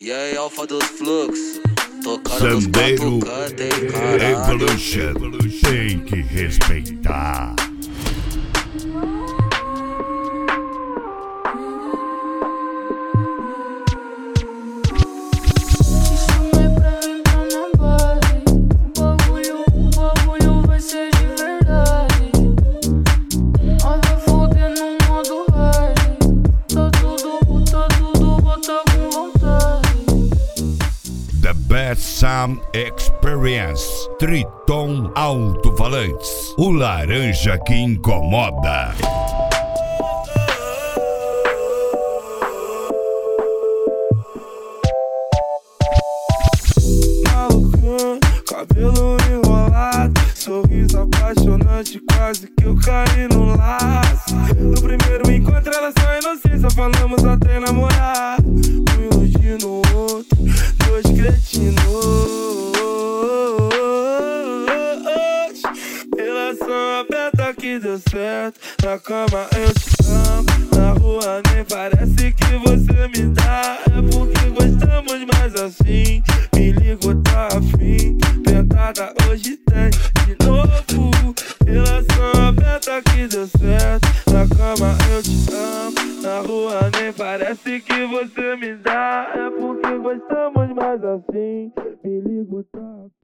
E aí, alfa dos fluxos, tocando nos Sandeiro quatro cantos, hein, caralho. Evolution, tem que respeitar. The Best Sound Experience, Triton Alto-Falantes, o laranja que incomoda. Malucão, cabelo enrolado, sorriso apaixonante, quase que eu caí no laço. No primeiro encontro ela só inocência, falamos até namorar. Um iludindo o outro, dois cretinos. Relação aberta que deu certo, na cama eu te amo, na rua nem parece que você me dá. É porque gostamos mais assim, me ligo, tá afim, tentada hoje tem de novo. Relação aberta que deu certo, na cama eu te amo, na rua nem parece que você me dá. É porque gostamos mais assim, me ligo, tá afim.